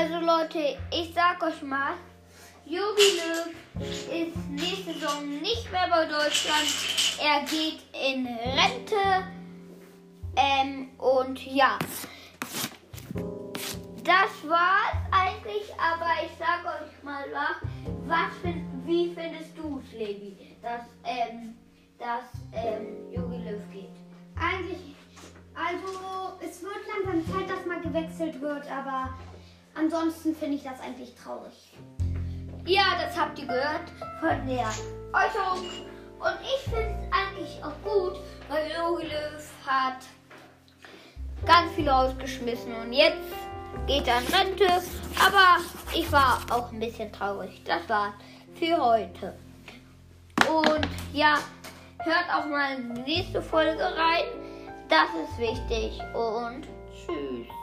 Also Leute, ich sag euch mal, Jogi Löw ist nächste Saison nicht mehr bei Deutschland. Er geht in Rente. Und ja, das war's eigentlich. Aber ich sag euch mal wie findest du es, Levi, dass Jogi Löw geht? Eigentlich, also es wird langsam Zeit, dass mal gewechselt wird, aber ansonsten finde ich das eigentlich traurig. Ja, das habt ihr gehört von der Äußerung. Und ich finde es eigentlich auch gut, weil Jogi Löw hat ganz viel rausgeschmissen und jetzt geht er in Rente. Aber ich war auch ein bisschen traurig. Das war's für heute. Und ja, hört auch mal in die nächste Folge rein. Das ist wichtig und tschüss.